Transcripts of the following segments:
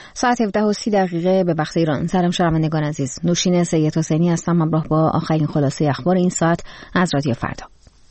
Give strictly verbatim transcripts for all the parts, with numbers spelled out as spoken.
ساعت هفده و سی دقیقه به وقت ایران. سلام شنوندگان عزیز، نوشین سید حسینی هستم، همراه با آخرین خلاصه اخبار این ساعت از رادیو فردا.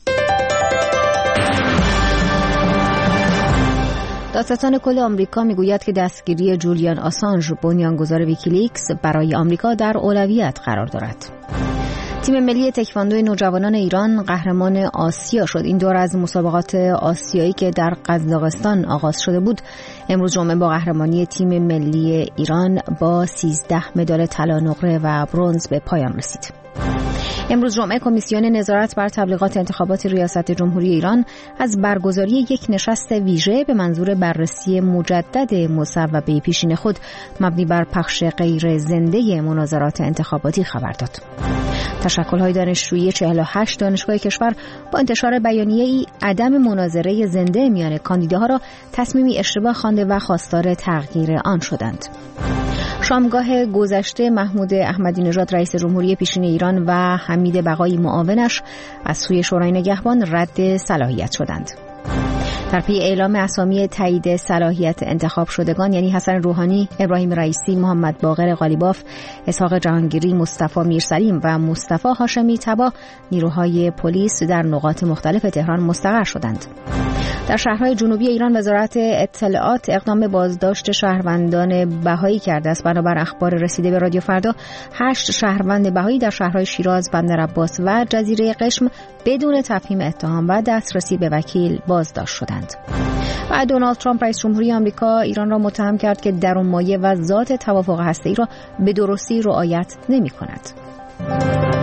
دادستان کل آمریکا میگوید که دستگیری جولیان آسانژ، بنیانگذار ویکیلیکس، برای آمریکا در اولویت قرار دارد. تیم ملی تکواندو نوجوانان ایران قهرمان آسیا شد. این دور از مسابقات آسیایی که در قزاقستان آغاز شده بود، امروز جمعه با قهرمانی تیم ملی ایران با سیزده مدال طلا، نقره و برنز به پایان رسید. امروز جمعه کمیسیون نظارت بر تبلیغات انتخابات ریاست جمهوری ایران از برگزاری یک نشست ویژه به منظور بررسی مجدد مصوبه پیشین خود مبنی بر پخش غیر زنده مناظرات انتخاباتی خبر داد. تشکل‌های دانشجویی چهل و هشت دانشگاه کشور با انتشار بیانیه‌ای عدم مناظره زنده میان کاندیداها را تصمیمی اشتباه خوانده و خواستار تغییر آن شدند. شامگاه گذشته محمود احمدی نژاد رئیس جمهوری پیشین ایران و حمید بقایی معاونش از سوی شورای نگهبان رد صلاحیت شدند. در پی اعلام اسامی تایید صلاحیت انتخاب شدگان، یعنی حسن روحانی، ابراهیم رئیسی، محمد باقر قالیباف، اسحاق جهانگیری، مصطفی میرسلیم و مصطفی هاشمی طبا، نیروهای پلیس در نقاط مختلف تهران مستقر شدند. در شهرهای جنوبی ایران وزارت اطلاعات اقدام به بازداشت شهروندان بهایی کرده است. بنابر اخبار رسیده به رادیو فردا، هشت شهروند بهایی در شهرهای شیراز، بندرعباس و جزیره قشم بدون تفهیم اتهام و دسترسی به وکیل بازداشت شدند. و دونالد ترامپ رئیس جمهوری آمریکا ایران را متهم کرد که درونمایه و ذات توافق هسته‌ای را به درستی رعایت نمی‌کند.